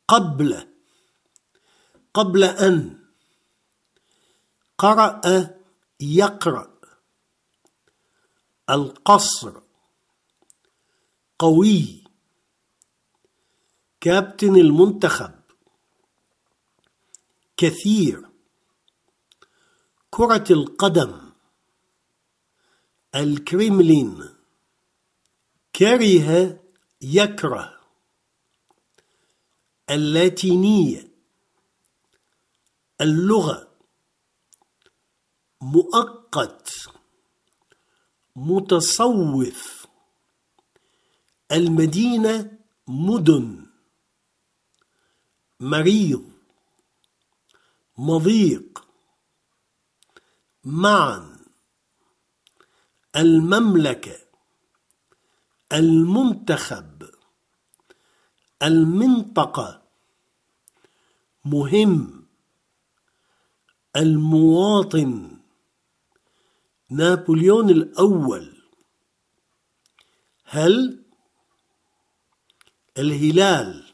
قبل أن. قرأ يقرأ. القصر. قوي. كابتن المنتخب. كثير. كرة القدم. الكريملين. كره يكره. اللاتينية. اللغة. مؤقت. متصوف. المدينة. مدن. مريض. مضيق. معا. المملكة. المنتخب. المنطقة. مهم. المواطن. نابليون الأول. هل. الهلال.